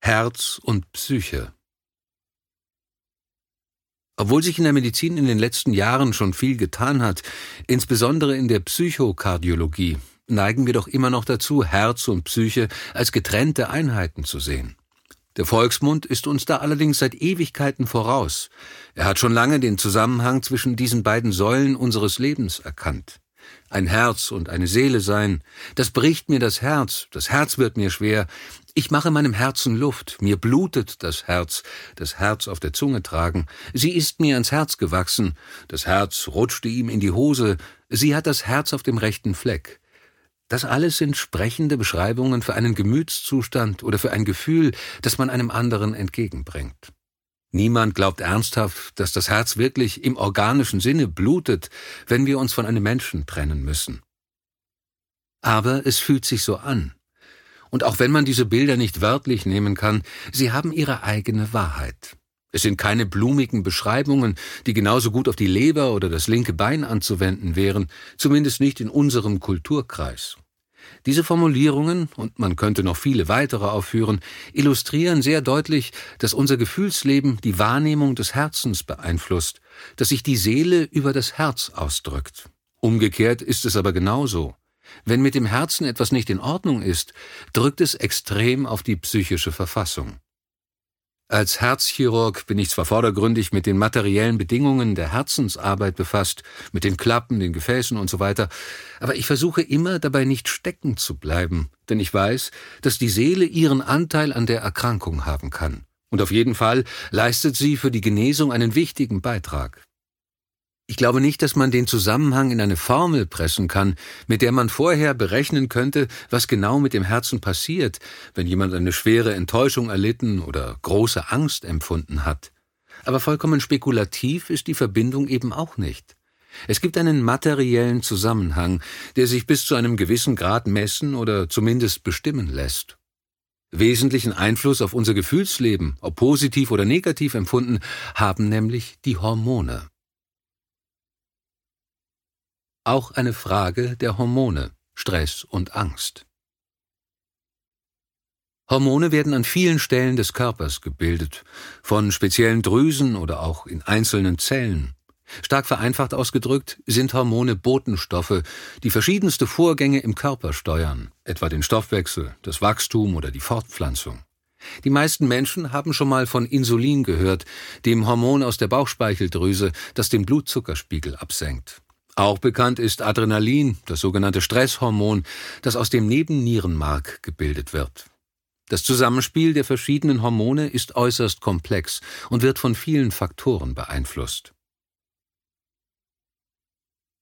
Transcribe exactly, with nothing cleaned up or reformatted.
Herz und Psyche. Obwohl sich in der Medizin in den letzten Jahren schon viel getan hat, insbesondere in der Psychokardiologie, neigen wir doch immer noch dazu, Herz und Psyche als getrennte Einheiten zu sehen. Der Volksmund ist uns da allerdings seit Ewigkeiten voraus. Er hat schon lange den Zusammenhang zwischen diesen beiden Säulen unseres Lebens erkannt. Ein Herz und eine Seele sein, das bricht mir das Herz, das Herz wird mir schwer, ich mache meinem Herzen Luft, mir blutet das Herz, das Herz auf der Zunge tragen, sie ist mir ans Herz gewachsen, das Herz rutschte ihm in die Hose, sie hat das Herz auf dem rechten Fleck. Das alles sind sprechende Beschreibungen für einen Gemütszustand oder für ein Gefühl, das man einem anderen entgegenbringt. Niemand glaubt ernsthaft, dass das Herz wirklich im organischen Sinne blutet, wenn wir uns von einem Menschen trennen müssen. Aber es fühlt sich so an. Und auch wenn man diese Bilder nicht wörtlich nehmen kann, sie haben ihre eigene Wahrheit. Es sind keine blumigen Beschreibungen, die genauso gut auf die Leber oder das linke Bein anzuwenden wären, zumindest nicht in unserem Kulturkreis. Diese Formulierungen, und man könnte noch viele weitere aufführen, illustrieren sehr deutlich, dass unser Gefühlsleben die Wahrnehmung des Herzens beeinflusst, dass sich die Seele über das Herz ausdrückt. Umgekehrt ist es aber genauso. Wenn mit dem Herzen etwas nicht in Ordnung ist, drückt es extrem auf die psychische Verfassung. Als Herzchirurg bin ich zwar vordergründig mit den materiellen Bedingungen der Herzensarbeit befasst, mit den Klappen, den Gefäßen und so weiter, aber ich versuche immer dabei nicht stecken zu bleiben, denn ich weiß, dass die Seele ihren Anteil an der Erkrankung haben kann. Und auf jeden Fall leistet sie für die Genesung einen wichtigen Beitrag. Ich glaube nicht, dass man den Zusammenhang in eine Formel pressen kann, mit der man vorher berechnen könnte, was genau mit dem Herzen passiert, wenn jemand eine schwere Enttäuschung erlitten oder große Angst empfunden hat. Aber vollkommen spekulativ ist die Verbindung eben auch nicht. Es gibt einen materiellen Zusammenhang, der sich bis zu einem gewissen Grad messen oder zumindest bestimmen lässt. Wesentlichen Einfluss auf unser Gefühlsleben, ob positiv oder negativ empfunden, haben nämlich die Hormone. Auch eine Frage der Hormone, Stress und Angst. Hormone werden an vielen Stellen des Körpers gebildet, von speziellen Drüsen oder auch in einzelnen Zellen. Stark vereinfacht ausgedrückt sind Hormone Botenstoffe, die verschiedenste Vorgänge im Körper steuern, etwa den Stoffwechsel, das Wachstum oder die Fortpflanzung. Die meisten Menschen haben schon mal von Insulin gehört, dem Hormon aus der Bauchspeicheldrüse, das den Blutzuckerspiegel absenkt. Auch bekannt ist Adrenalin, das sogenannte Stresshormon, das aus dem Nebennierenmark gebildet wird. Das Zusammenspiel der verschiedenen Hormone ist äußerst komplex und wird von vielen Faktoren beeinflusst.